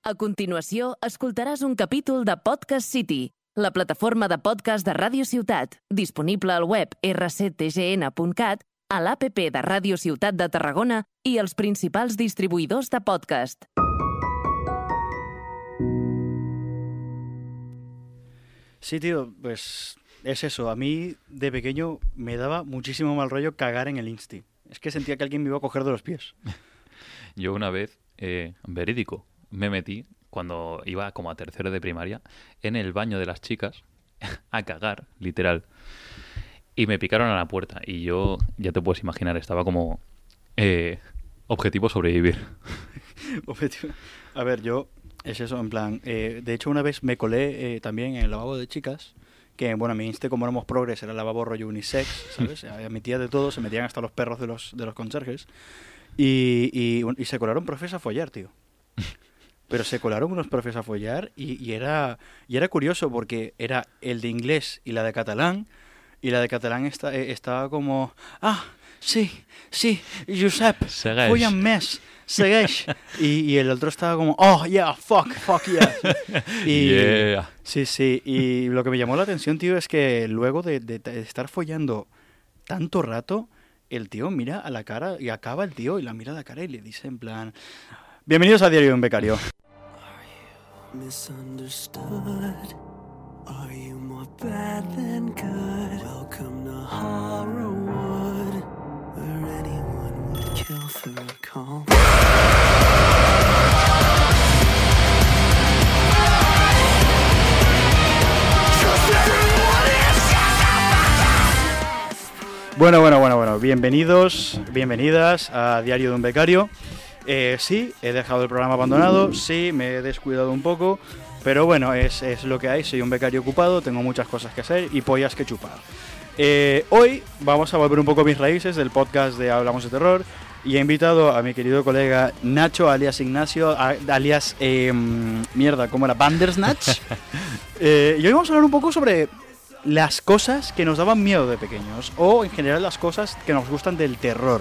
A continuació, escoltaràs un capítol de Podcast City, la plataforma de podcast de Ràdio Ciutat, disponible al web rctgn.cat, a l'APP de Ràdio Ciutat de Tarragona i els principals distribuïdors de podcast. Sí, tío, pues es eso. A mí, de pequeño, me daba muchísimo mal rollo cagar en el Insti. Es que sentía que alguien me iba a coger de los pies. Yo una vez, verídico, me metí, cuando iba como a tercero de primaria, en el baño de las chicas, a cagar, literal. Y me picaron a la puerta. Y yo, ya te puedes imaginar, estaba como... objetivo sobrevivir. A ver, yo... Es eso, en plan... de hecho, una vez me colé también en el lavabo de chicas, que, bueno, mi Insti, como éramos progres, era el lavabo rollo unisex, ¿sabes? Admitía de todo, se metían hasta los perros de los conserjes. Y se colaron profes a follar, tío. Pero se colaron unos profes a follar y era curioso porque era el de inglés y la de catalán. Y la de catalán estaba como... Ah, sí, Josep, Segueix. follen més, segueix. Y el otro estaba como... Oh, yeah, fuck yeah. Y, Yeah. Sí. Y lo que me llamó la atención, tío, es que luego de estar follando tanto rato, el tío mira a la cara y acaba el tío y la mira a la cara y le dice en plan... Bienvenidos a Diario de un Becario. Misunderstood. Are you more bad than good? Welcome to Horrorwood, where anyone would kill for a call. Bueno. Bienvenidas a Diario de un Becario. Sí, he dejado el programa abandonado, sí, me he descuidado un poco, pero bueno, es lo que hay, soy un becario ocupado, tengo muchas cosas que hacer y pollas que chupar. Hoy vamos a volver un poco a mis raíces del podcast de Hablamos de Terror y he invitado a mi querido colega Nacho, alias Ignacio, alias, ¿cómo era? Bandersnatch. Y hoy vamos a hablar un poco sobre las cosas que nos daban miedo de pequeños o en general las cosas que nos gustan del terror.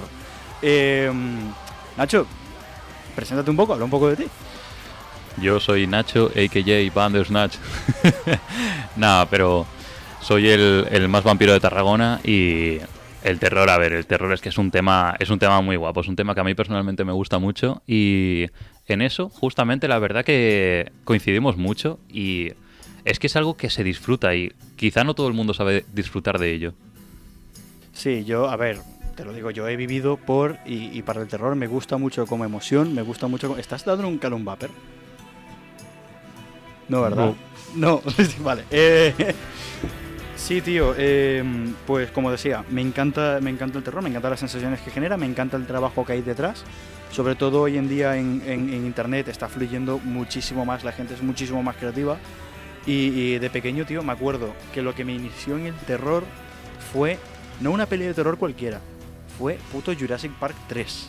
Nacho, preséntate un poco, habla un poco de ti. Yo soy Nacho, a.k.a. Bandersnatch. Nada, pero soy el más vampiro de Tarragona y el terror, el terror es que es un tema muy guapo, es un tema que a mí personalmente me gusta mucho y en eso, justamente, la verdad que coincidimos mucho y es que es algo que se disfruta y quizá no todo el mundo sabe disfrutar de ello. Sí, te lo digo, yo he vivido y para el terror me gusta mucho como emoción, me gusta mucho... ¿Estás dando un Calum Vapor? No, ¿verdad? No. Vale. Sí, tío, pues como decía, me encanta el terror, me encantan las sensaciones que genera, me encanta el trabajo que hay detrás. Sobre todo hoy en día en internet está fluyendo muchísimo más, la gente es muchísimo más creativa. Y de pequeño, tío, me acuerdo que lo que me inició en el terror fue no una peli de terror cualquiera, fue puto Jurassic Park 3.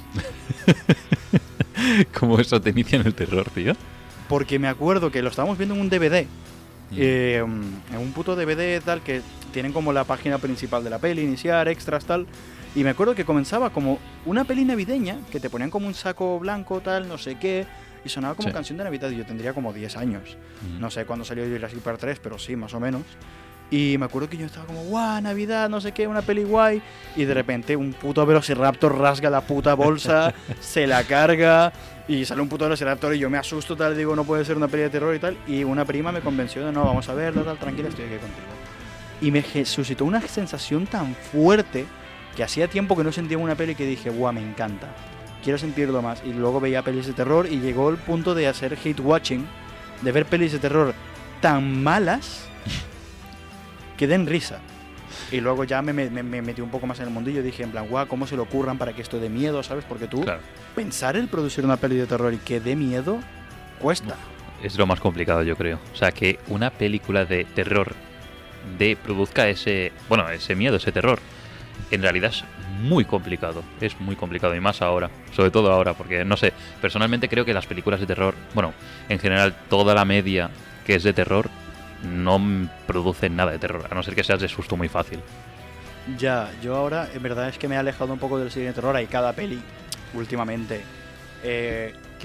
¿Cómo eso te inicia en el terror, tío? Porque me acuerdo que lo estábamos viendo en un DVD. En un puto DVD tal que tienen como la página principal de la peli, iniciar, extras, tal. Y me acuerdo que comenzaba como una peli navideña, que te ponían como un saco blanco, tal, no sé qué, y sonaba como canción de Navidad. Y yo tendría como 10 años. No sé cuándo salió Jurassic Park 3, pero sí, más o menos. Y me acuerdo que yo estaba como, guau, Navidad, no sé qué, una peli guay. Y de repente un puto Velociraptor rasga la puta bolsa, se la carga y sale un puto Velociraptor y yo me asusto, tal, digo, no puede ser una peli de terror y tal. Y una prima me convenció de, no, vamos a verla, tal, tranquila, estoy aquí contigo. Y me suscitó una sensación tan fuerte que hacía tiempo que no sentía una peli que dije, guau, me encanta, quiero sentirlo más. Y luego veía pelis de terror y llegó el punto de hacer hate watching, de ver pelis de terror tan malas que den risa. Y luego ya me metí un poco más en el mundillo y dije en plan, guau, ¿cómo se le ocurran para que esto dé miedo? ¿Sabes? Porque tú, claro, pensar en producir una peli de terror y que dé miedo, cuesta. Es lo más complicado, yo creo. O sea, que una película de terror produzca ese miedo, ese terror, en realidad es muy complicado. Es muy complicado, y más ahora. Sobre todo ahora, porque, no sé, personalmente creo que las películas de terror, bueno, en general, toda la media que es de terror, no producen nada de terror, a no ser que seas de susto muy fácil. Ya, yo ahora, en verdad es que me he alejado un poco del cine de terror. Hay cada peli, últimamente, que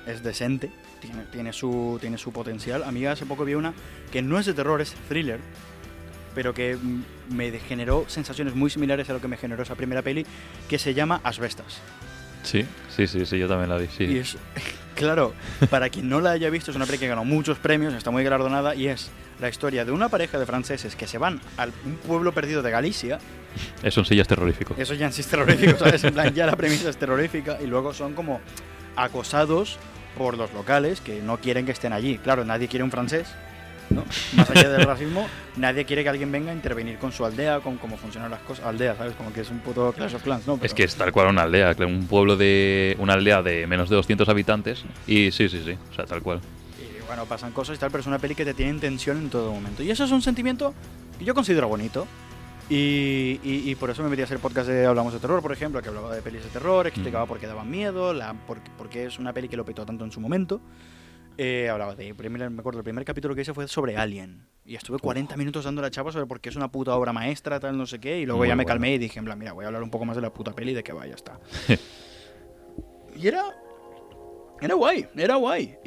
es decente, tiene su potencial. A mí hace poco vi una que no es de terror, es thriller, pero que me generó sensaciones muy similares a lo que me generó esa primera peli, que se llama Asbestas. Sí, yo también la vi, sí. Y es, claro, para quien no la haya visto, es una peli que ganó muchos premios, está muy galardonada, y es la historia de una pareja de franceses que se van a un pueblo perdido de Galicia. Eso en sí ya es terrorífico. Eso ya en sí es terrorífico, ¿sabes? En plan, ya la premisa es terrorífica, y luego son como acosados por los locales que no quieren que estén allí. Claro, nadie quiere un francés, ¿no? Más allá del racismo, nadie quiere que alguien venga a intervenir con su aldea, con cómo funcionan las cosas. Aldea, ¿sabes? Como que es un puto Clash of Clans, ¿no? Pero... Es que es tal cual una aldea, un pueblo una aldea de menos de 200 habitantes, y sí, o sea, tal cual. Y bueno, pasan cosas y tal, pero es una peli que te tiene en tensión en todo momento. Y eso es un sentimiento que yo considero bonito. Y por eso me metí a hacer podcast de Hablamos de Terror, por ejemplo, que hablaba de pelis de terror, explicaba por qué daban miedo, por qué es una peli que lo petó tanto en su momento. Hablaba de, me acuerdo, el primer capítulo que hice fue sobre Alien. Y estuve 40 minutos dando la chapa sobre por qué es una puta obra maestra, tal, no sé qué. Y luego Muy ya me bueno. calmé y dije, en plan, mira, voy a hablar un poco más de la puta peli y de que vaya, está. Y era guay.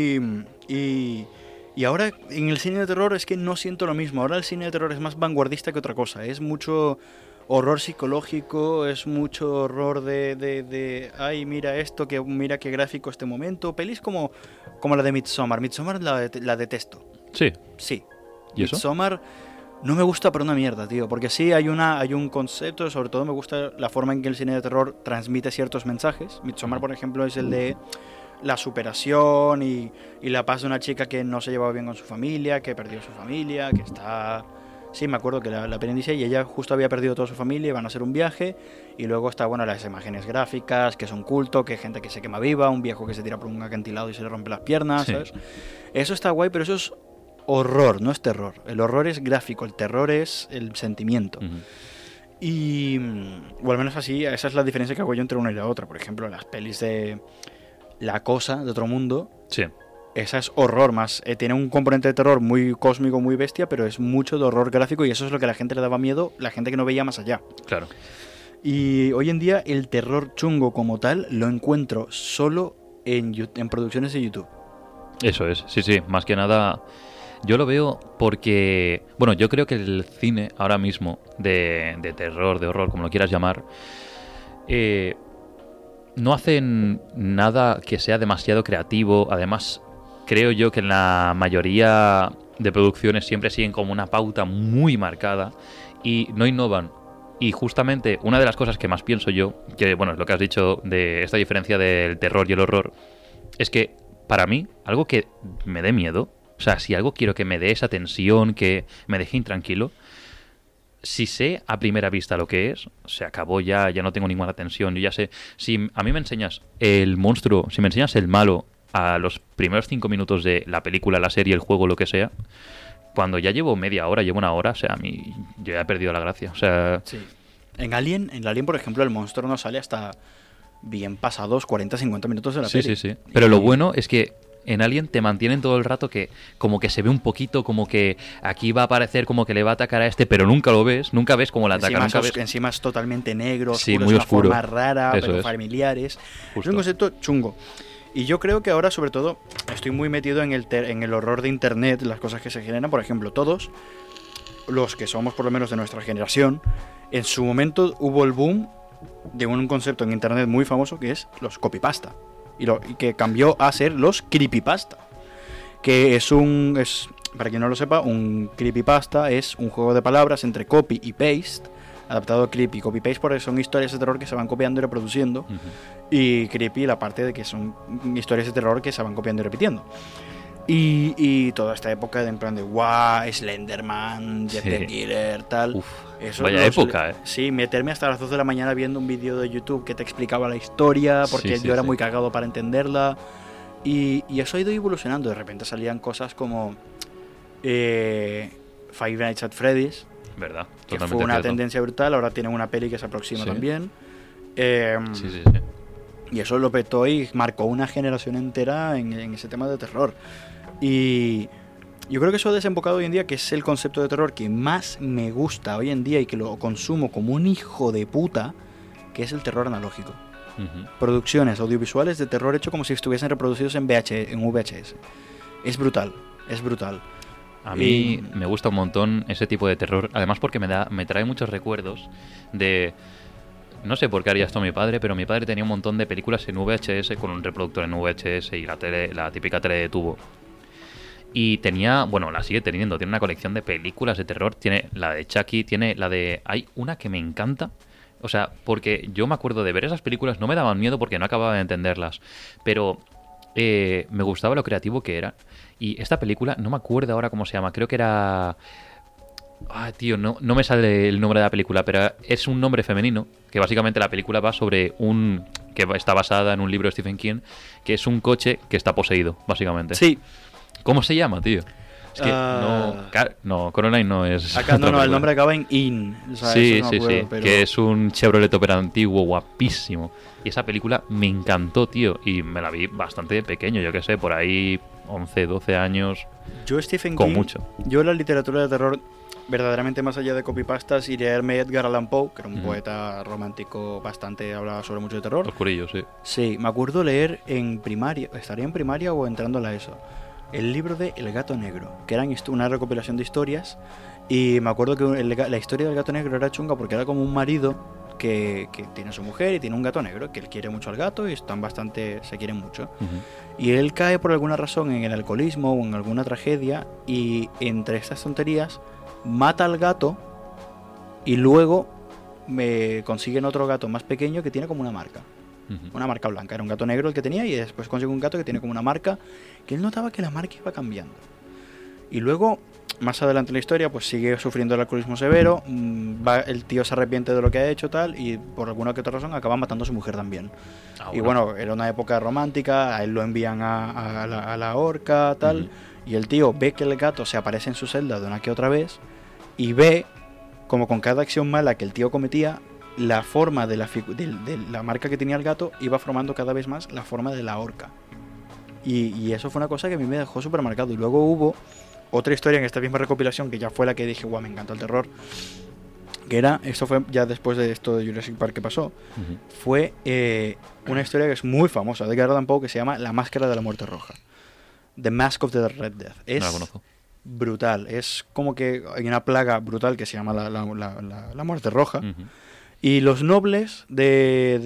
Y ahora en el cine de terror es que no siento lo mismo. Ahora el cine de terror es más vanguardista que otra cosa. Es mucho horror psicológico, es mucho horror de ay, mira esto, que mira qué gráfico este momento. Pelis como la de Midsommar. Midsommar la detesto. Sí. Sí. ¿Y eso? Midsommar no me gusta por una mierda, tío. Porque sí hay un concepto, sobre todo me gusta la forma en que el cine de terror transmite ciertos mensajes. Midsommar, por ejemplo, es el de la superación y la paz de una chica que no se llevaba bien con su familia, que perdió su familia, que está... Sí, me acuerdo que la peli dice, y ella justo había perdido toda su familia, iban a hacer un viaje, y luego está, bueno, las imágenes gráficas, que es un culto, que hay gente que se quema viva, un viejo que se tira por un acantilado y se le rompe las piernas, Sí. ¿sabes? Eso está guay, pero eso es horror, no es terror. El horror es gráfico, el terror es el sentimiento. Ujú. Y, o al menos así, esa es la diferencia que hago yo entre una y la otra. Por ejemplo, las pelis de La Cosa, de Otro Mundo, Sí. esa es horror más. Tiene un componente de terror muy cósmico, muy bestia, pero es mucho de horror gráfico y eso es lo que a la gente le daba miedo, la gente que no veía más allá. Claro. Y hoy en día el terror chungo como tal lo encuentro solo en producciones de YouTube. Eso es, sí, más que nada yo lo veo porque, bueno, yo creo que el cine ahora mismo de terror, de horror, como lo quieras llamar, no hacen nada que sea demasiado creativo. Además, creo yo que en la mayoría de producciones siempre siguen como una pauta muy marcada y no innovan. Y justamente una de las cosas que más pienso yo, que bueno, es lo que has dicho de esta diferencia del terror y el horror, es que para mí, algo que me dé miedo, o sea, si algo quiero que me dé esa tensión, que me deje intranquilo, si sé a primera vista lo que es, se acabó ya no tengo ninguna tensión. Yo ya sé, si a mí me enseñas el monstruo, si me enseñas el malo a los primeros 5 minutos de la película, la serie, el juego, lo que sea, cuando ya llevo media hora, llevo una hora, o sea, a mí yo ya he perdido la gracia. O sea, Sí. En Alien, por ejemplo, el monstruo no sale hasta bien pasados 40-50 minutos de la peli. sí. Pero lo bueno es que en Alien te mantienen todo el rato que como que se ve un poquito, como que aquí va a aparecer, como que le va a atacar a este, pero nunca lo ves, nunca ves cómo le ataca, nunca ves. Encima es totalmente negro, Sí, oscuro, muy es una oscuro. forma rara, Eso pero es. familiares. Justo. Es un concepto chungo. Y yo creo que ahora, sobre todo, estoy muy metido en el horror de internet, las cosas que se generan. Por ejemplo, todos los que somos por lo menos de nuestra generación, en su momento hubo el boom de un concepto en internet muy famoso que es los copypasta. Y que cambió a ser los creepypasta. Que para quien no lo sepa, un creepypasta es un juego de palabras entre copy y paste, adaptado a creepy. Copy-paste porque son historias de terror que se van copiando y reproduciendo. Ujú. Y creepy la parte de que son historias de terror que se van copiando y repitiendo. Y toda esta época de en plan de wow, Slenderman, Jeff the Sí. Killer, tal. Uf, Eso vaya época, ¿eh? Sí, meterme hasta las 2 de la mañana viendo un vídeo de YouTube que te explicaba la historia, porque Sí, yo era sí. muy cagado para entenderla. Y eso ha ido evolucionando. De repente salían cosas como Five Nights at Freddy's, ¿Verdad? que Totalmente fue una cierto. tendencia brutal. Ahora tienen una peli que se aproxima Sí. también. Sí. Y eso lo petó y marcó una generación entera en ese tema de terror. Y yo creo que eso ha desembocado hoy en día, que es el concepto de terror que más me gusta hoy en día y que lo consumo como un hijo de puta, que es el terror analógico. producciones audiovisuales de terror hecho como si estuviesen reproducidos en VHS. Es brutal, es brutal. A mí me gusta un montón ese tipo de terror, además porque me trae muchos recuerdos de... No sé por qué haría esto mi padre, pero mi padre tenía un montón de películas en VHS con un reproductor en VHS y la típica tele de tubo. Y tenía, bueno, la sigue teniendo, tiene una colección de películas de terror, tiene la de Chucky, tiene la de... Hay una que me encanta, o sea, porque yo me acuerdo de ver esas películas, no me daban miedo porque no acababa de entenderlas, pero me gustaba lo creativo que era. Y esta película, no me acuerdo ahora cómo se llama, creo que era... Ah, tío, no me sale el nombre de la película, pero es un nombre femenino, que básicamente la película va sobre que está basada en un libro de Stephen King, que es un coche que está poseído, básicamente. Sí. ¿Cómo se llama, tío? Es que no, Coraline no es... Acá no, el nombre acaba en In. O sea, sí, no sí, acuerdo, sí, pero... que es un Chevrolet Opera antiguo, guapísimo. Y esa película me encantó, tío, y me la vi bastante pequeño, yo qué sé, por ahí 11, 12 años. Yo Stephen con King, mucho. Yo la literatura de terror, verdaderamente más allá de copypastas, iría a leerme Edgar Allan Poe, que era un poeta romántico bastante, hablaba sobre mucho de terror. Oscurillo, sí. Sí, me acuerdo leer en primaria, estaría en primaria o entrando a la ESO, el libro de El gato negro, que era una recopilación de historias, y me acuerdo que la historia del gato negro era chunga porque era como un marido que tiene a su mujer y tiene un gato negro, que él quiere mucho al gato y se quieren mucho. Y él cae por alguna razón en el alcoholismo o en alguna tragedia, y entre estas tonterías mata al gato y luego consiguen otro gato más pequeño que tiene como una marca. Una marca blanca, era un gato negro el que tenía, y después consigue un gato que tiene como una marca, que él notaba que la marca iba cambiando. Y luego, más adelante en la historia, pues sigue sufriendo el alcoholismo severo, el tío se arrepiente de lo que ha hecho, tal, y por alguna que otra razón acaba matando a su mujer también. Y bueno, era una época romántica, a él lo envían a la horca, tal, y el tío ve que el gato se aparece en su celda de una que otra vez, y ve como con cada acción mala que el tío cometía, la forma de la marca que tenía el gato iba formando cada vez más la forma de la horca. Y eso fue una cosa que a mí me dejó súper marcado. Y luego hubo otra historia en esta misma recopilación, que ya fue la que dije, guau, me encanta el terror, que era, esto fue ya después de esto de Jurassic Park que pasó, fue una historia que es muy famosa de Edgar Allan Poe, que se llama La máscara de la muerte roja, The Mask of the Red Death. Es no la conozco. Brutal, es como que hay una plaga brutal que se llama la muerte roja, y los nobles de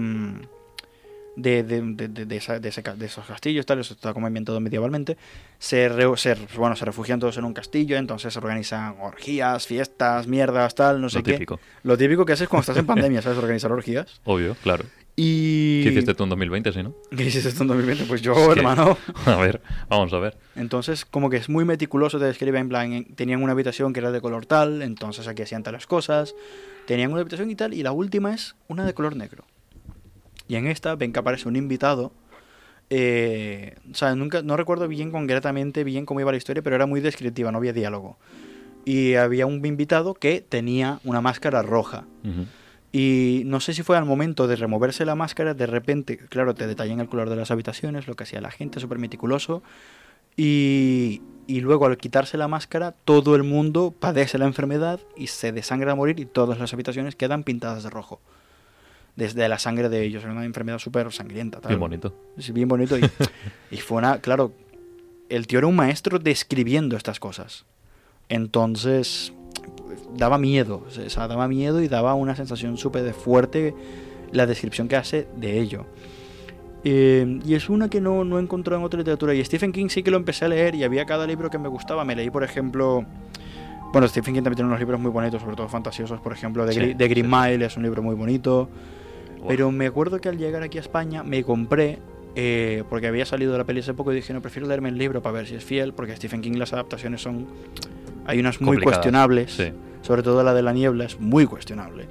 esos castillos, tal, eso está como inventado medievalmente, se refugian todos en un castillo, entonces se organizan orgías, fiestas, mierdas, tal, no sé qué. Típico. Lo típico que haces cuando estás en pandemia, ¿sabes? Organizar orgías. Obvio, claro. Y... ¿Qué hiciste tú en 2020, sí, no? ¿Qué hiciste tú en 2020? Pues yo, hermano. A ver, vamos a ver. Entonces, como que es muy meticuloso, te describe en plan, tenían una habitación que era de color tal, entonces aquí hacían tales cosas, tenían una habitación y tal, y la última es una de color negro. Y en esta ven que aparece un invitado, o sea, no recuerdo concretamente bien cómo iba la historia, pero era muy descriptiva, no había diálogo. Y había un invitado que tenía una máscara roja. Y no sé si fue al momento de removerse la máscara, de repente, claro, te detallan el color de las habitaciones, lo que hacía la gente, súper meticuloso. Y luego al quitarse la máscara, todo el mundo padece la enfermedad y se desangra a morir, y todas las habitaciones quedan pintadas de rojo. Desde la sangre de ellos, era una enfermedad súper sangrienta. Tal. Bien bonito. Sí, bien bonito. Y fue claro, el tío era un maestro describiendo estas cosas. Entonces, daba miedo. O sea, daba miedo y daba una sensación súper fuerte la descripción que hace de ello. Y es una que no he encontrado en otra literatura. Y Stephen King sí que lo empecé a leer y había cada libro que me gustaba. Me leí, por ejemplo... Bueno, Stephen King también tiene unos libros muy bonitos, sobre todo fantasiosos. Por ejemplo, The Green Mile es un libro muy bonito. Pero me acuerdo que al llegar aquí a España me compré, porque había salido la peli hace poco, y dije, no, prefiero leerme el libro para ver si es fiel, porque Stephen King las adaptaciones hay unas muy cuestionables, sí. Sobre todo la de La Niebla es muy cuestionable.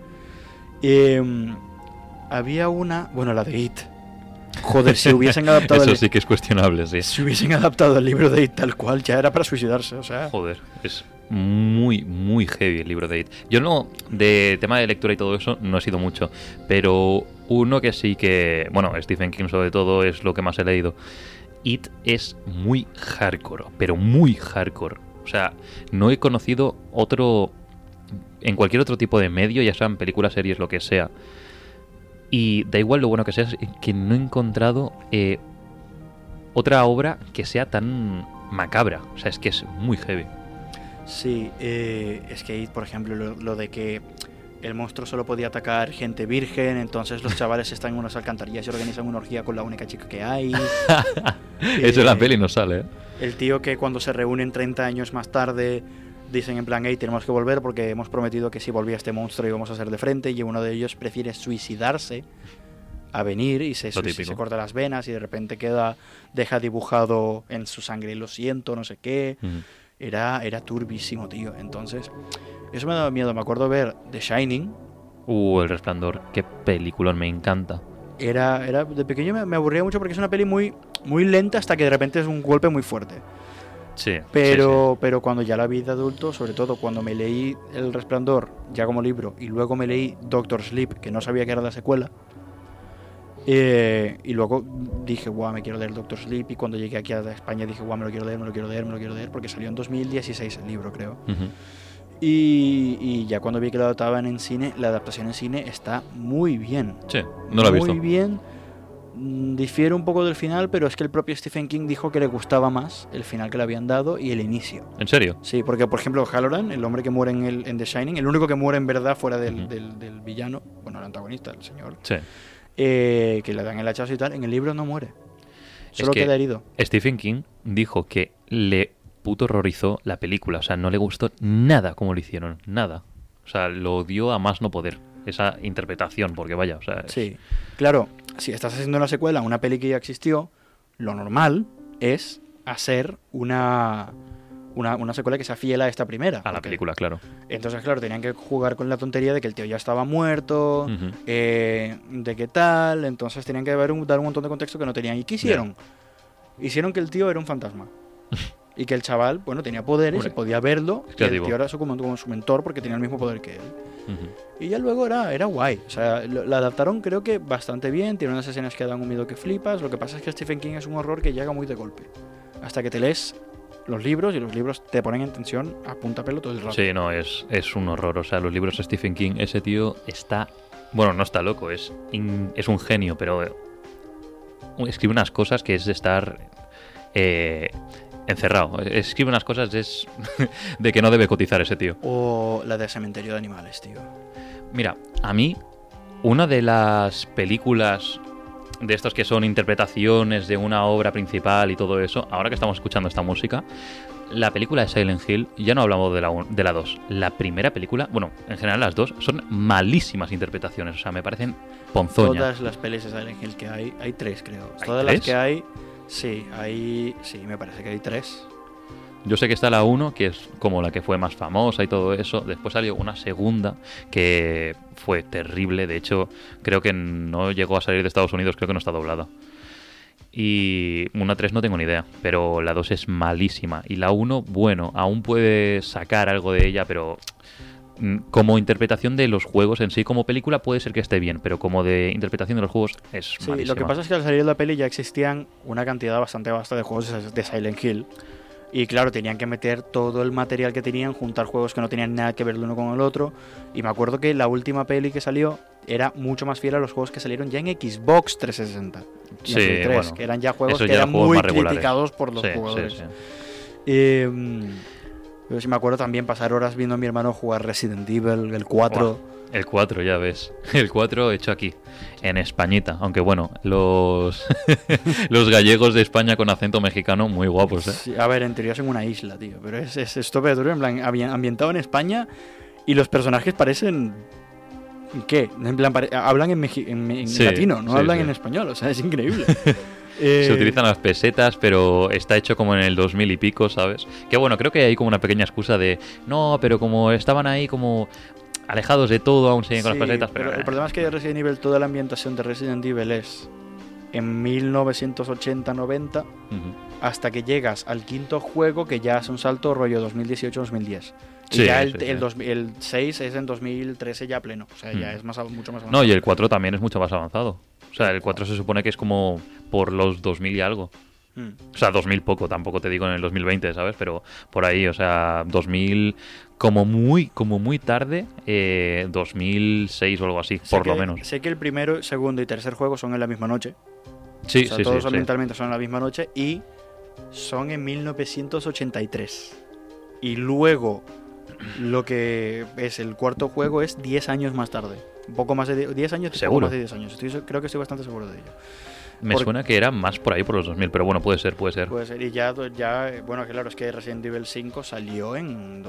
Había una, bueno, la de It. Joder, si hubiesen adaptado... Eso sí que es cuestionable, sí. Si hubiesen adaptado el libro de It tal cual, ya era para suicidarse, o sea... Joder, es muy, muy heavy el libro de It. Yo no, de tema de lectura y todo eso, no he sido mucho, pero uno que sí que... Bueno, Stephen King sobre todo es lo que más he leído. It es muy hardcore, pero muy hardcore. O sea, no he conocido otro... En cualquier otro tipo de medio, ya sean películas, series, lo que sea... Y da igual lo bueno que sea, es que no he encontrado otra obra que sea tan macabra. O sea, es que es muy heavy. Sí, es que, por ejemplo, lo de que el monstruo solo podía atacar gente virgen, entonces los chavales están en unas alcantarillas y organizan una orgía con la única chica que hay. Eso en la peli no sale, ¿eh? El tío que cuando se reúnen 30 años más tarde dicen en plan, hey, tenemos que volver porque hemos prometido que si volvía este monstruo íbamos a hacer de frente, y uno de ellos prefiere suicidarse a venir y se corta las venas y de repente deja dibujado en su sangre, lo siento, no sé qué. Ujú. Era turbísimo, tío. Entonces, eso me daba miedo. Me acuerdo ver The Shining. El Resplandor, qué película, me encanta. Era de pequeño me aburría mucho porque es una peli muy, muy lenta hasta que de repente es un golpe muy fuerte. Sí. Pero cuando ya la vi de adulto, sobre todo cuando me leí El Resplandor ya como libro y luego me leí Doctor Sleep, que no sabía que era la secuela, y luego dije, guau, me quiero leer Doctor Sleep, y cuando llegué aquí a España dije, guau, me lo quiero leer, porque salió en 2016 el libro, creo. Ujú. Y ya cuando vi que lo adaptaban en cine, la adaptación en cine está muy bien. Sí, no la he visto. Muy bien. Difiere un poco del final, pero es que el propio Stephen King dijo que le gustaba más el final que le habían dado y el inicio. ¿En serio? Sí, porque por ejemplo Halloran, el hombre que muere en The Shining, el único que muere en verdad fuera del, Ujú. del villano, bueno, el antagonista, el señor, Sí. que le dan el hachazo y tal, en el libro no muere. Solo que queda herido. Stephen King dijo que le puto horrorizó la película. O sea, no le gustó nada como lo hicieron. Nada. O sea, lo odió a más no poder. Esa interpretación, porque vaya, o sea... Sí, claro, si estás haciendo una secuela a una peli que ya existió, lo normal es hacer una secuela que sea fiel a esta primera. A la porque- película, claro. Entonces, claro, tenían que jugar con la tontería de que el tío ya estaba muerto, Ujú. de qué tal, entonces tenían que dar un montón de contexto que no tenían. ¿Y qué hicieron? Hicieron que el tío era un fantasma. Y que el chaval, bueno, tenía poderes Hombre, y podía verlo, y el creativo. tío era como su mentor porque tenía el mismo poder que él. Ujú. Y ya luego era guay. O sea, la adaptaron creo que bastante bien. Tiene unas escenas que dan un miedo que flipas. Lo que pasa es que Stephen King es un horror que llega muy de golpe. Hasta que te lees los libros y los libros te ponen en tensión a punta pelo todo el rato. Sí, no, es un horror. O sea, los libros de Stephen King, ese tío está... Bueno, no está loco, es un genio, pero escribe unas cosas que es de estar encerrado. Escribe unas cosas de que no debe cotizar ese tío. O la de Cementerio de Animales, tío. Mira, a mí, una de las películas de estos que son interpretaciones de una obra principal y todo eso, ahora que estamos escuchando esta música, la película de Silent Hill, ya no hablamos de la 2. La primera película, bueno, en general las dos, son malísimas interpretaciones. O sea, me parecen ponzoña. Todas las pelis de Silent Hill que hay 3, creo. ¿Hay Todas 3? las que hay, sí, me parece que hay 3. Yo sé que está la 1, que es como la que fue más famosa y todo eso. Después salió una segunda que fue terrible. De hecho, creo que no llegó a salir de Estados Unidos, creo que no está doblada. Y una 3 no tengo ni idea, pero la 2 es malísima. Y la 1, bueno, aún puede sacar algo de ella, pero como interpretación de los juegos en sí, como película puede ser que esté bien, pero como de interpretación de los juegos es Sí, malísima. lo que pasa es que al salir de la peli ya existían una cantidad bastante vasta de juegos de Silent Hill. Y claro, tenían que meter todo el material que tenían, juntar juegos que no tenían nada que ver el uno con el otro. Y me acuerdo que la última peli que salió era mucho más fiel a los juegos que salieron ya en Xbox 360. Y en Sí, Play 3, bueno, que eran ya juegos esos que ya eran eran juegos muy más regulares. criticados por los Sí, jugadores. sí, sí. Pero sí me acuerdo también pasar horas viendo a mi hermano jugar Resident Evil, el 4. Buah, el 4, ya ves. El 4 hecho aquí, en Españita. Aunque bueno, los los gallegos de España con acento mexicano, muy guapos, ¿eh? Sí, a ver, en teoría son una isla, tío. Pero es tope duro, en plan, ambientado en España y los personajes parecen... ¿Qué? En plan, hablan en Sí, latino, no sí, hablan sí. en español, o sea, es increíble. Se utilizan las pesetas, pero está hecho como en el 2000 y pico, ¿sabes? Que bueno, creo que hay como una pequeña excusa de... No, pero como estaban ahí como alejados de todo, aún siguen con Sí, las pesetas, pero... el problema es que de Resident Evil, toda la ambientación de Resident Evil es en 1980-90 Ujú. hasta que llegas al quinto juego, que ya es un salto rollo 2018-2010. Y Sí, ya sí, sí. el 6 es en 2013 ya pleno, o sea, ya Mm. es mucho más avanzado. No, y el 4 también es mucho más avanzado. O sea, el 4 se supone que es como por los 2000 y algo. O sea, 2000 poco, tampoco te digo en el 2020, ¿sabes? Pero por ahí, o sea, 2000 como muy tarde, 2006 o algo así, por lo menos. Sé que el primero, segundo y tercer juego son en la misma noche. Sí, O sea, sí, todos sí. ambientalmente son en la misma noche y son en 1983. Y luego lo que es el cuarto juego es 10 años más tarde. Un poco más de 10 años, un poco ¿Seguro? más de 10 años. Creo que estoy bastante seguro de ello. Me suena que era más por ahí, por los 2000, pero bueno, puede ser. Puede ser. Y bueno, claro, es que Resident Evil 5 salió en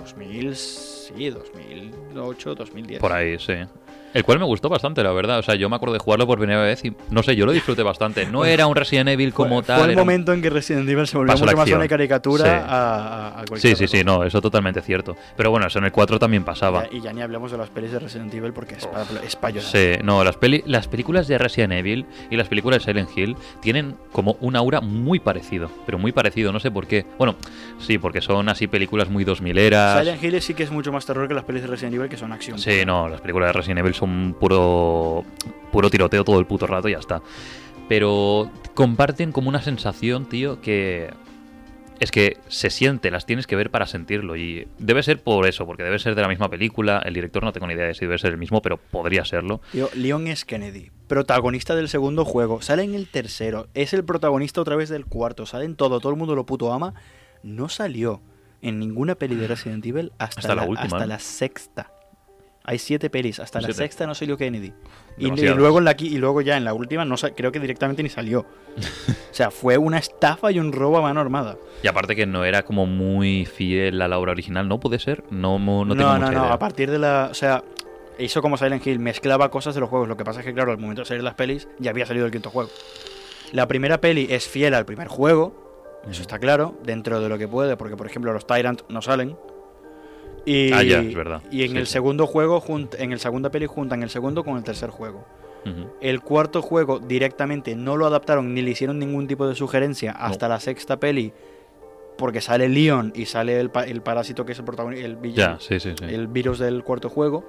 2008, 2010. Por ahí, sí. El cual me gustó bastante, la verdad. O sea, yo me acuerdo de jugarlo por primera vez y, no sé, yo lo disfruté bastante. No era un Resident Evil como tal. Fue el era momento en que Resident Evil se volvió Pasó la mucho más acción. una caricatura Sí. a cualquier Sí, otra no, eso totalmente cierto. Pero bueno, eso en el 4 también pasaba. Y ya ni hablemos de las pelis de Resident Evil porque es para llorar. Sí, no, las películas de Resident Evil y las películas de Silent Hill tienen como un aura muy parecido, pero muy parecido, no sé por qué. Bueno, sí, porque son así películas muy 2000eras. Silent Hill sí que es mucho más terror que las pelis de Resident Evil, que son acción. Sí, no, las películas de Resident Evil son puro tiroteo todo el puto rato y ya está. Pero comparten como una sensación, tío, que es que se siente, las tienes que ver para sentirlo. Y debe ser por eso, porque debe ser de la misma película. El director no tengo ni idea de si debe ser el mismo, pero podría serlo. Tío, Leon S. Kennedy, protagonista del segundo juego, sale en el tercero, es el protagonista otra vez del cuarto, sale en todo el mundo lo puto ama. No salió en ninguna peli de Resident Evil hasta la última, hasta la sexta. Hay 7 pelis, hasta la 7. sexta no salió Kennedy. Y Demasiadas. luego ya en la última creo que directamente ni salió. O sea, fue una estafa y un robo a mano armada. Y aparte que no era como muy fiel a la obra original, ¿no? ¿Puede ser? No tengo mucha idea. A partir de o sea, hizo como Silent Hill, mezclaba cosas de los juegos. Lo que pasa es que, claro, al momento de salir las pelis ya había salido el quinto juego. La primera peli es fiel al primer juego, eso está claro, dentro de lo que puede, porque por ejemplo los Tyrant no salen. Y, ya, es verdad. Y en Sí, el sí. segundo juego, en el segunda peli juntan el segundo con el tercer juego. Ujú. El cuarto juego directamente no lo adaptaron ni le hicieron ningún tipo de sugerencia hasta la sexta peli, porque sale Leon y sale el parásito que es el protagonista, Ya, sí. el virus del cuarto juego.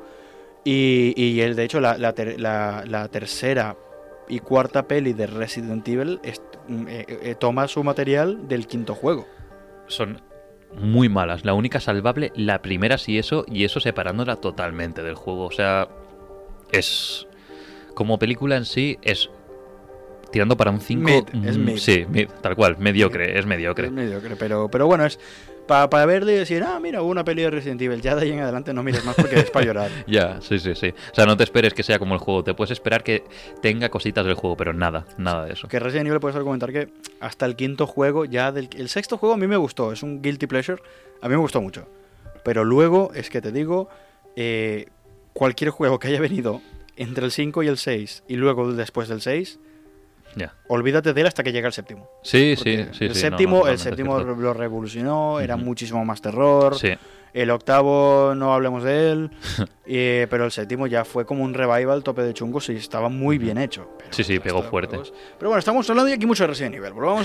Y él, de hecho, la tercera y cuarta peli de Resident Evil toma su material del quinto juego. Son muy malas. La única salvable, la primera sí eso, y eso separándola totalmente del juego. O sea, es... Como película en sí, es... Tirando para un 5... Es mid. Sí, mid, tal cual. Mediocre, es mediocre. Es mediocre, pero bueno, es para verle y decir, mira, hubo una peli de Resident Evil. Ya de ahí en adelante no mires más porque es para llorar. Ya, sí. O sea, no te esperes que sea como el juego. Te puedes esperar que tenga cositas del juego, pero nada de eso. Que Resident Evil puedes argumentar que hasta el quinto juego, el sexto juego a mí me gustó, es un guilty pleasure, a mí me gustó mucho. Pero luego, es que te digo, cualquier juego que haya venido entre el 5 y el 6 y luego después del 6, Ya. olvídate de él hasta que llega el séptimo. Sí. El séptimo lo revolucionó, era muchísimo más terror. Sí. El octavo no hablemos de él, pero el séptimo ya fue como un revival tope de chungos y estaba muy bien hecho. Pero Sí, el pegó resto de fuerte. juegos- Pero bueno, estamos hablando y aquí mucho de Resident Evil. Volvamos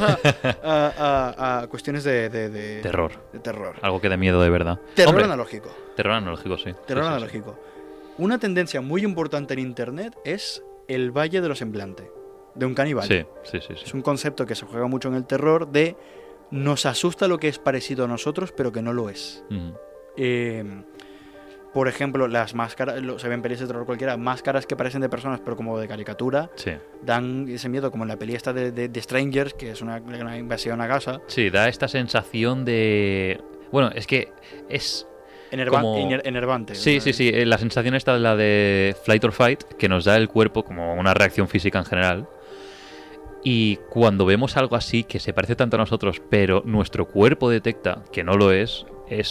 a cuestiones de Terror. de terror. Algo que dé miedo de verdad. Terror Hombre, analógico. terror analógico, sí. Terror Sí. analógico. Una tendencia muy importante en internet es el Valle de los Semblantes, de un caníbal. Sí. Es un concepto que se juega mucho en el terror de nos asusta lo que es parecido a nosotros, pero que no lo es. Ujú. Por ejemplo, las máscaras, se ven pelis de terror cualquiera, máscaras que parecen de personas, pero como de caricatura, Sí. dan ese miedo, como en la peli esta de Strangers, que es una invasión a casa. Sí, da esta sensación de... Bueno, es que es... Como- Enervante. Sí. La sensación esta de la de Flight or Fight, que nos da el cuerpo como una reacción física en general. Y cuando vemos algo así que se parece tanto a nosotros, pero nuestro cuerpo detecta que no lo es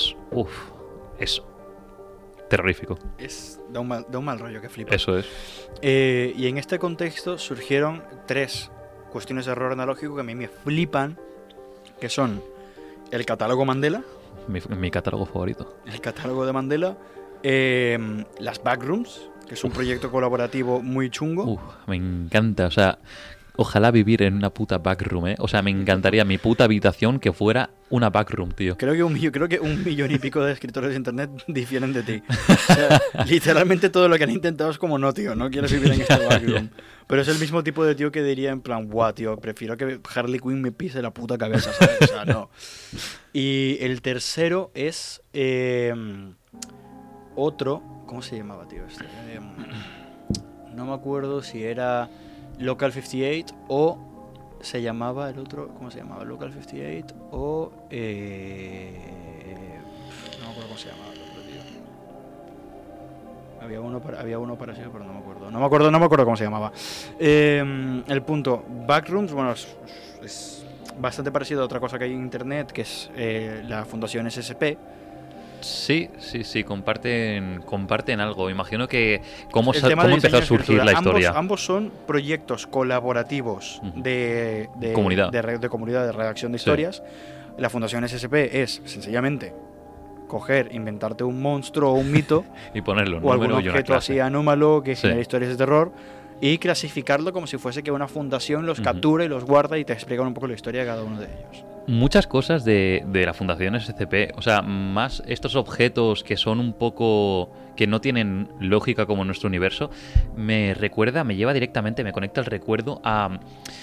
terrorífico. Da un mal rollo que flipa. Eso es. Y en este contexto surgieron 3 cuestiones de error analógico que a mí me flipan, que son el catálogo Mandela, Mi catálogo favorito. el catálogo de Mandela, las Backrooms, que es un proyecto colaborativo muy chungo. Me encanta. O sea, Ojalá vivir en una puta backroom, ¿eh? O sea, me encantaría mi puta habitación que fuera una backroom, tío. Creo que un millón y pico de escritores de internet difieren de ti. O sea, literalmente todo lo que han intentado es como, no, tío, no quieres vivir en este backroom. Pero es el mismo tipo de tío que diría en plan, guau, tío, prefiero que Harley Quinn me pise la puta cabeza, ¿sabes? O sea, no. Y el tercero es otro, ¿cómo se llamaba, tío? No me acuerdo si era Local 58 o se llamaba el otro, ¿cómo se llamaba? Local 58 o no me acuerdo cómo se llamaba el otro, tío. Había uno para sí, pero no me acuerdo. No me acuerdo cómo se llamaba. El punto, Backrooms, bueno, es bastante parecido a otra cosa que hay en internet, que es la Fundación SSP. Sí, comparten algo. Imagino que cómo El tema empezó del diseño a de surgir la escritura. historia. Ambos son proyectos colaborativos Ujú. de Comunidad. de comunidad de redacción de Sí. historias. La Fundación SSP es sencillamente coger, inventarte un monstruo o un mito Y ponerlo, o algún número y una objeto clase. así anómalo que Sí. genere historias de terror y clasificarlo como si fuese que una fundación los Ujú. captura y los guarda y te explica un poco la historia de cada uno de ellos. Muchas cosas de la Fundación SCP, o sea, más estos objetos que son un poco... que no tienen lógica como en nuestro universo, me lleva directamente, me conecta el recuerdo a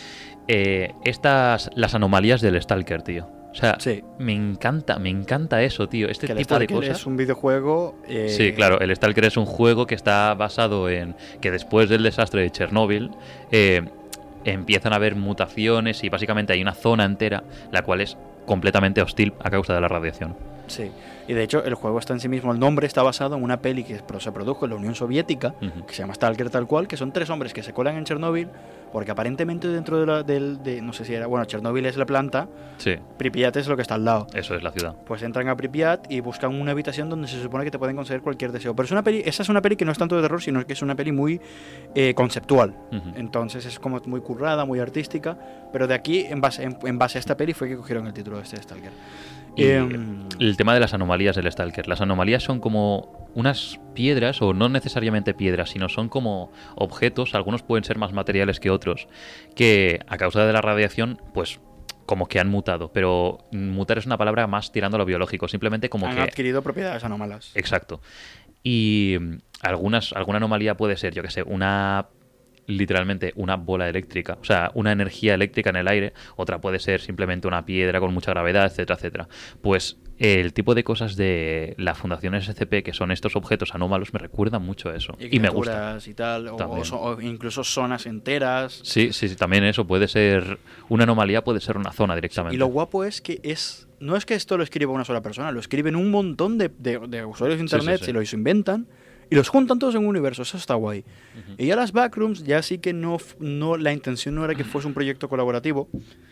las anomalías del Stalker, tío. O sea, Sí. me encanta eso, tío. Este Que el tipo de Stalker cosas. es un videojuego. Sí, claro, el Stalker es un juego que está basado en que después del desastre de Chernóbil empiezan a haber mutaciones y básicamente hay una zona entera la cual es completamente hostil a causa de la radiación. Sí, y de hecho el juego está en sí mismo, el nombre está basado en una peli que se produjo en la Unión Soviética, Ujú. que se llama Stalker tal cual, que son 3 hombres que se colan en Chernóbil, porque aparentemente dentro no sé si era, bueno, Chernóbil es la planta, Sí, Pripyat es lo que está al lado. eso es la ciudad. Pues entran a Pripyat y buscan una habitación donde se supone que te pueden conceder cualquier deseo. Pero esa es una peli que no es tanto de terror, sino que es una peli muy conceptual. Ujú. Entonces es como muy currada, muy artística. Pero de aquí, en base a esta peli, fue que cogieron el título de este Stalker. Y el tema de las anomalías del Stalker. Las anomalías son como unas piedras, o no necesariamente piedras, sino son como objetos, algunos pueden ser más materiales que otros, que a causa de la radiación, pues como que han mutado. Pero mutar es una palabra más tirando a lo biológico, simplemente como Han que... adquirido propiedades anómalas. Exacto. Y alguna anomalía puede ser, yo que sé, literalmente una bola eléctrica, o sea, una energía eléctrica en el aire, otra puede ser simplemente una piedra con mucha gravedad, etcétera, etcétera. Pues el tipo de cosas de la Fundación SCP, que son estos objetos anómalos, me recuerdan mucho a eso. Y me gusta. criaturas y tal, También. o incluso zonas enteras. Sí, también eso puede ser una anomalía, puede ser una zona directamente. Y lo guapo es que no es que esto lo escriba una sola persona, lo escriben un montón de usuarios de internet, sí. se lo inventan y los juntan todos en un universo, eso está guay. Y ya las backrooms, ya sí que no, la intención no era que fuese un proyecto colaborativo,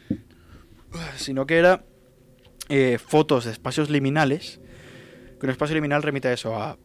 sino que era fotos de espacios liminales, que un espacio liminal remite a eso, a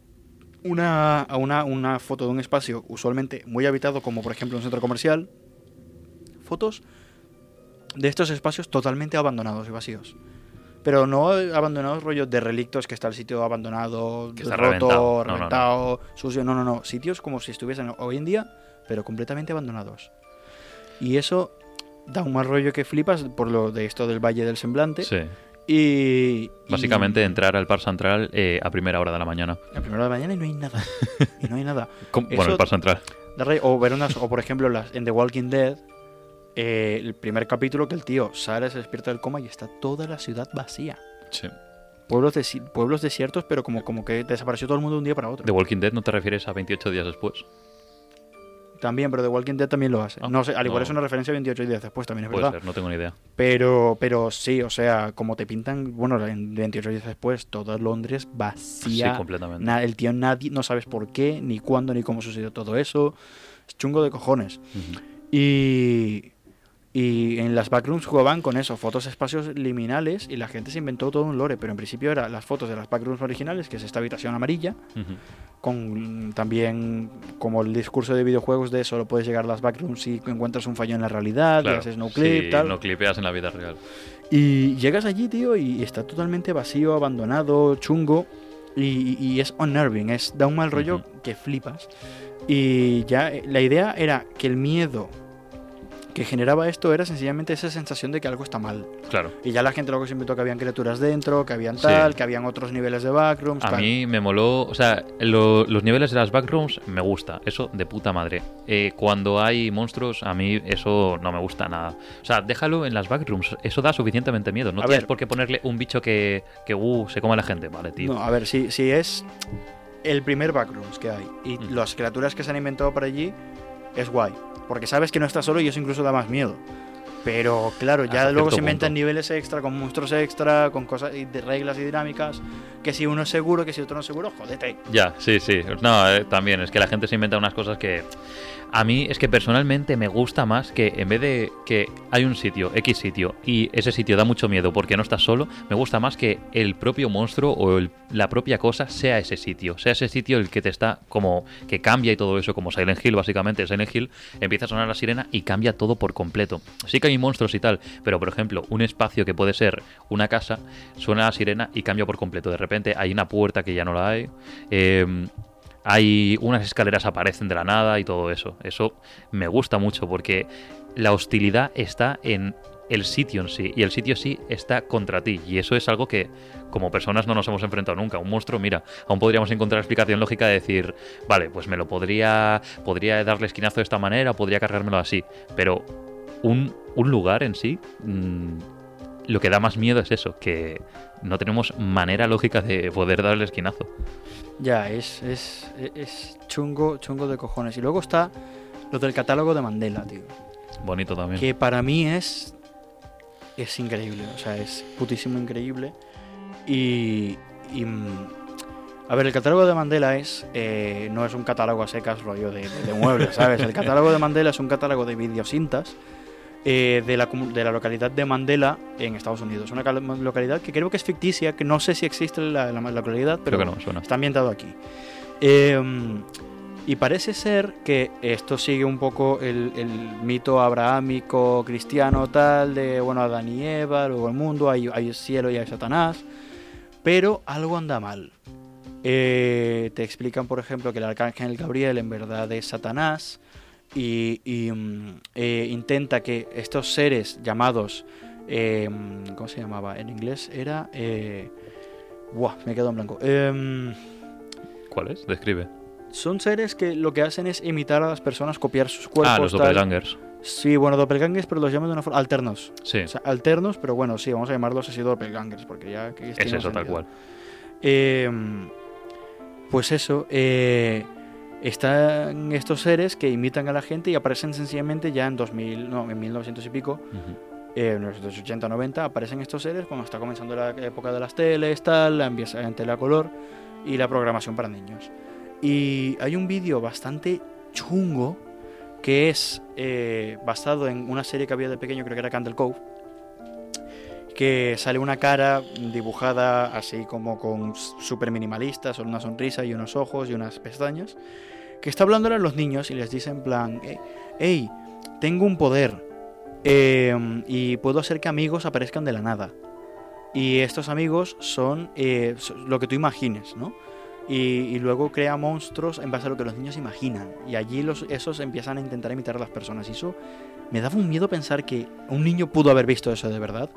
una foto de un espacio usualmente muy habitado, como por ejemplo un centro comercial, fotos de estos espacios totalmente abandonados y vacíos. Pero no abandonados rollos de relictos, que está el sitio abandonado, Que está roto, reventado. sucio. No. Sitios como si estuviesen hoy en día, pero completamente abandonados. Y eso da un mal rollo que flipas por lo de esto del Valle del Semblante. Sí. Y Básicamente entrar al Parque Central a primera hora de la mañana. a primera hora de la mañana y no hay nada. Y no hay nada. Bueno, el Parque Central. O por ejemplo, en The Walking Dead, el primer capítulo que el tío sale, se despierta del coma y está toda la ciudad vacía. Sí. Pueblos desiertos, pero como que desapareció todo el mundo de un día para otro. ¿The Walking Dead no te refieres a 28 días después? También, pero The Walking Dead también lo hace. Ah, No sé, al igual no. es una referencia a 28 días después, también es Puede verdad. ser, no tengo ni idea. Pero sí, o sea, como te pintan, bueno, en 28 días después, toda Londres vacía. Sí, completamente. El tío nadie, no sabes por qué, ni cuándo, ni cómo sucedió todo eso. Es chungo de cojones. Ujú. Y en las backrooms jugaban con eso, fotos espacios liminales, y la gente se inventó todo un lore, pero en principio eran las fotos de las backrooms originales, que es esta habitación amarilla, Ujú. con también como el discurso de videojuegos de solo puedes llegar a las backrooms si encuentras un fallo en la realidad, Claro, y haces no clip, si tal. no clipeas en la vida real. Y llegas allí, tío, y está totalmente vacío, abandonado, chungo, y es unnerving, da un mal rollo que flipas. Y ya la idea era que el miedo que generaba esto era sencillamente esa sensación de que algo está mal. Claro. Y ya la gente luego se inventó que habían criaturas dentro, que habían Sí. tal, que habían otros niveles de backrooms. A claro. mí me moló, o sea, los niveles de las backrooms me gusta, eso de puta madre. Cuando hay monstruos, a mí eso no me gusta nada. O sea, déjalo en las backrooms, eso da suficientemente miedo. No A tienes ver. por qué ponerle un bicho que se coma a la gente, vale, tío. No, a ver, si es el primer backrooms que hay y Mm. las criaturas que se han inventado por allí, es guay. Porque sabes que no estás solo y eso incluso da más miedo. Pero claro, ya Hasta luego cierto se inventan punto. niveles extra, con monstruos extra, con cosas de reglas y dinámicas. Que si uno es seguro, que si otro no es seguro, jódete. Ya, sí, sí. No, también, es que la gente se inventa unas cosas que... A mí es que personalmente me gusta más que en vez de que hay un sitio, X sitio, y ese sitio da mucho miedo porque no estás solo, me gusta más que el propio monstruo o la propia cosa sea ese sitio el que te está como que cambia y todo eso, como Silent Hill básicamente. Silent Hill empieza a sonar la sirena y cambia todo por completo. Sí que hay monstruos y tal, pero por ejemplo, un espacio que puede ser una casa, suena la sirena y cambia por completo. De repente hay una puerta que ya no la hay. Hay unas escaleras aparecen de la nada y todo eso. Eso me gusta mucho porque la hostilidad está en el sitio en sí y el sitio sí está contra ti y eso es algo que como personas no nos hemos enfrentado nunca. Un monstruo, mira, aún podríamos encontrar explicación lógica de decir, vale, pues me lo podría darle esquinazo de esta manera, podría cargármelo así, pero un lugar en sí, lo que da más miedo es eso, que no tenemos manera lógica de poder darle esquinazo. Ya, es chungo de cojones. Y luego está lo del catálogo de Mandela, tío. Bonito también. Que para mí es increíble. O sea, es putísimo increíble. A ver, el catálogo de Mandela no es un catálogo a secas rollo de muebles, ¿sabes? El catálogo de Mandela es un catálogo de videocintas de la localidad de Mandela en Estados Unidos. Una localidad que creo que es ficticia, que no sé si existe la localidad, pero Creo que no, suena. está ambientado aquí. Y parece ser que esto sigue un poco el mito abrahámico cristiano tal de, bueno, Adán y Eva, luego el mundo, hay cielo y hay Satanás, pero algo anda mal. Te explican, por ejemplo, que el arcángel Gabriel en verdad es Satanás y intenta que estos seres llamados... ¿cómo se llamaba? En inglés era... me quedo en blanco. ¿Cuál es? Describe. Son seres que lo que hacen es imitar a las personas, copiar sus cuerpos. Los tal. doppelgangers. Sí, bueno, doppelgangers, pero los llaman de una forma... Alternos. Sí, O sea, alternos, pero bueno, sí, vamos a llamarlos así doppelgangers, porque ya... que es tiene eso, tal sentido. cual. Pues eso, están estos seres que imitan a la gente y aparecen sencillamente ya en 1900 y pico, Ujú. en los 80, 90, aparecen estos seres cuando está comenzando la época de las teles, tal, empieza en tele a color y la programación para niños. Y hay un vídeo bastante chungo que es basado en una serie que había de pequeño, creo que era Candle Cove, que sale una cara dibujada así como con súper minimalista, solo una sonrisa y unos ojos y unas pestañas, que está hablando a los niños y les dice en plan, hey, tengo un poder y puedo hacer que amigos aparezcan de la nada. Y estos amigos son lo que tú imagines, ¿no? Y luego crea monstruos en base a lo que los niños imaginan. Y allí esos empiezan a intentar imitar a las personas. Y eso me daba un miedo pensar que un niño pudo haber visto eso de verdad.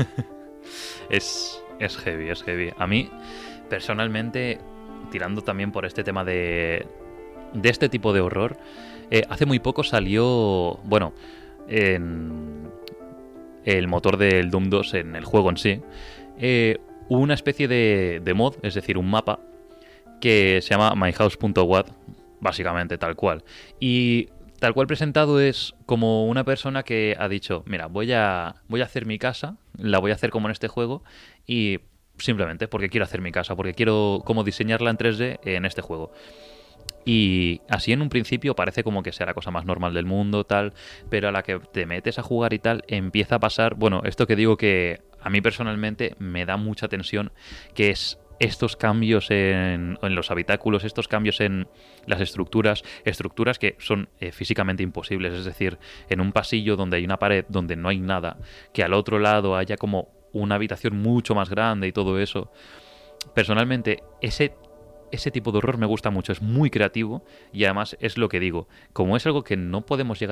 Es heavy, es heavy. A mí, personalmente, tirando también por este tema de este tipo de horror, hace muy poco salió, bueno, en el motor del Doom 2, en el juego en sí, una especie de mod, es decir, un mapa, que se llama myhouse.wat, básicamente, tal cual. Y tal cual presentado es como una persona que ha dicho, mira, voy a hacer mi casa, la voy a hacer como en este juego, y simplemente porque quiero hacer mi casa, porque quiero como diseñarla en 3D en este juego. Y así en un principio parece como que sea la cosa más normal del mundo, tal, pero a la que te metes a jugar y tal, empieza a pasar, bueno, esto que digo que a mí personalmente me da mucha tensión, que es estos cambios en los habitáculos, estos cambios en las estructuras que son físicamente imposibles, es decir, en un pasillo donde hay una pared donde no hay nada, que al otro lado haya como una habitación mucho más grande y todo eso. Personalmente, ese tipo de horror me gusta mucho, es muy creativo y además es lo que digo, como es algo que no podemos llegar a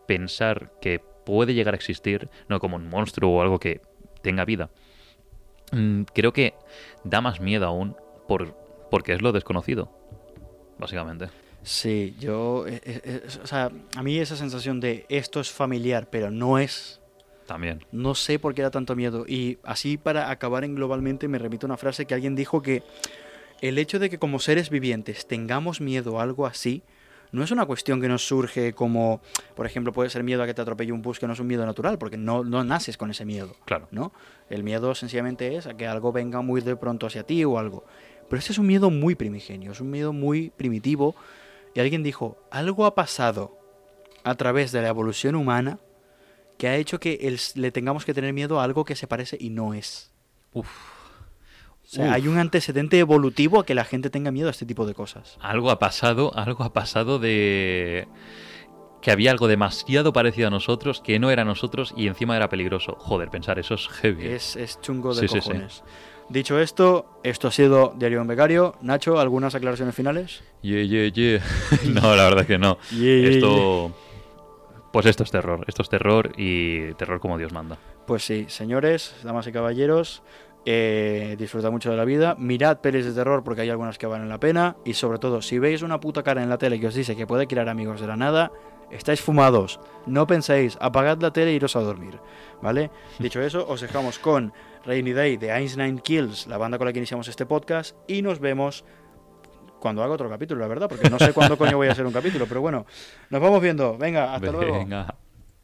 pensar que puede llegar a existir, no como un monstruo o algo que tenga vida, creo que da más miedo aún porque es lo desconocido, básicamente. Sí, yo... o sea, a mí esa sensación de esto es familiar, pero no es... También. No sé por qué da tanto miedo. Y así, para acabar en globalmente, me remito a una frase que alguien dijo, que el hecho de que como seres vivientes tengamos miedo a algo así no es una cuestión que nos surge como, por ejemplo, puede ser miedo a que te atropelle un bus, que no es un miedo natural, porque no naces con ese miedo. Claro. ¿No? El miedo sencillamente es a que algo venga muy de pronto hacia ti o algo. Pero este es un miedo muy primigenio, es un miedo muy primitivo. Y alguien dijo, algo ha pasado a través de la evolución humana que ha hecho que le tengamos que tener miedo a algo que se parece y no es. Uf. O sea, hay un antecedente evolutivo a que la gente tenga miedo a este tipo de cosas. Algo ha pasado de que había algo demasiado parecido a nosotros, que no era nosotros y encima era peligroso. Joder, pensar eso es heavy. Es chungo de Sí, cojones. sí. Dicho esto ha sido Diario de un Becario. Nacho, ¿algunas aclaraciones finales? Yeah. No, la verdad es que no. Esto... Pues esto es terror y terror como Dios manda. Pues sí, señores, damas y caballeros, disfrutad mucho de la vida, mirad pelis de terror porque hay algunas que valen la pena, y sobre todo, si veis una puta cara en la tele que os dice que puede crear amigos de la nada, estáis fumados, no penséis, apagad la tele e iros a dormir, ¿vale? Dicho eso, os dejamos con Rainy Day de Einstein Kills, la banda con la que iniciamos este podcast, y nos vemos cuando haga otro capítulo, la verdad, porque no sé cuándo coño voy a hacer un capítulo, pero bueno, nos vamos viendo, venga, hasta luego. Venga.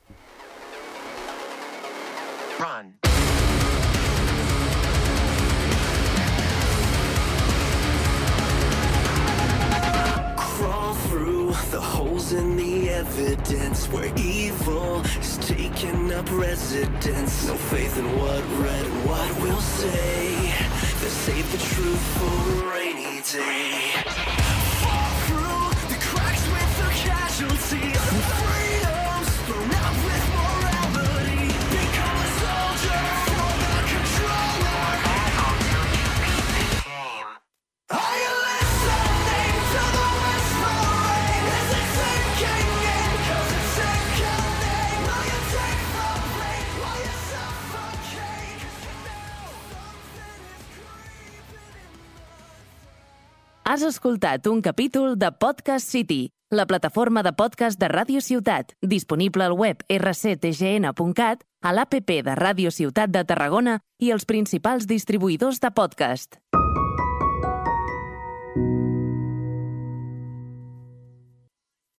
Run. Crawl through the holes in the evidence where evil is taking up residence. No faith in what read and what we'll say. They save the truth for a rainy day. Fall through the cracks with the casualty of freedom's thrown out with morality. Become a soldier for the controller. Are you listening to the whisper rain? Is it sinking in? 'Cause it's sinking. Will you take the blame? Will you suffocate? 'Cause you know something is creeping in. Has escoltat un capítol de Podcast City, la plataforma de podcast de Ràdio Ciutat, disponible al web rctgn.cat, a l'APP de Ràdio Ciutat de Tarragona i els principals distribuïdors de podcast.